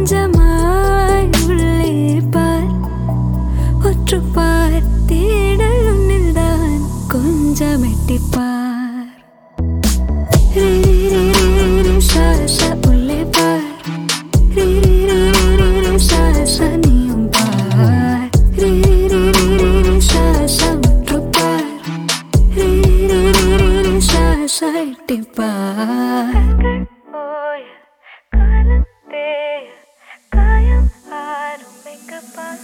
கொஞ்சமாய் உள்ளே பார், ஒற்றுப்பார், தேடல் உன்னில்தான் கொஞ்சம் எட்டிப்பார். ஷாஷா உள்ளே பார், ஷாஷா நீயும் பார், ஷாஷா ஒற்றுப்பார், ஷாஷா எட்டிப்பார். காயம் ஆறும் எங்கப்பார்.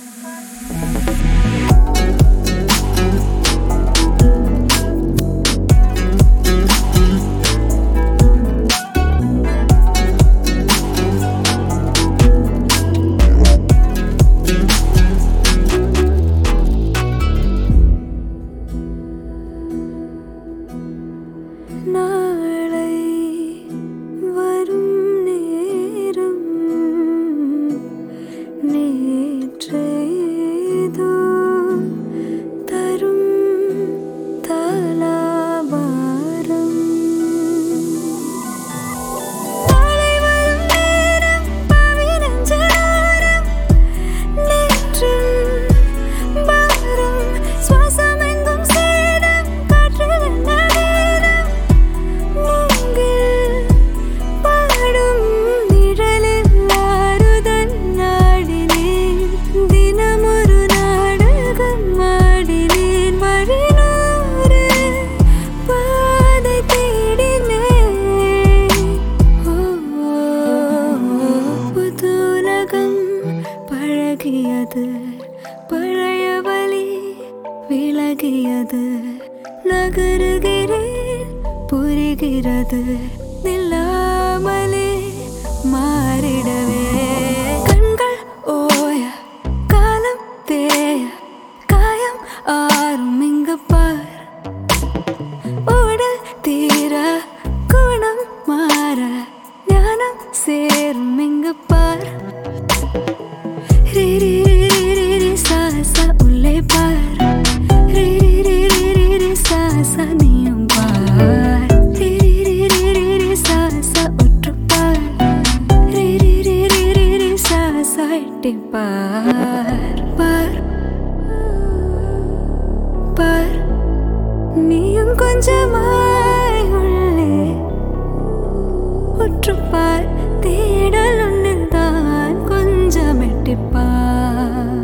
நாளை வரும் நேரம் நேற்றேதோ தரும் தாலாபாரம். நாளை வரும் நேரம் பவிரஞ்சனாரம் நேற்றும் பாரம் சுவாசமெங்கும் சேரம் காற்றில் நவீனம் நீங்கள் பாடும் நிழலில் ஆறுதல் நாடினேன். தினமொரு நாடகம் ஆடினேன். வழி நூறு பாதை தேடினேன். புதுலகம் பழகியது, பழைய வழி விலகியது. நகருகிறேன் புரிகிறது, நில்லாமலே மாறிடவே. கண்கள் ஓய காலம் தேய, காயம் ஆறும் இங்கு பார். உடல் தீர குணம் மாற, ஞானம் சேரும் இங்கு பார். சாசா உள்ளே பார், சாசா நீயும் பார், சாசா ஒற்றுப்பார், சாசா எட்டிப்பார். பார் பார், நீயும் கொஞ்சமாய் உள்ளே ஒற்றுப்பார், தேடல் ஒன்றில்தான் கொஞ்சம் எட்டிப்பார்.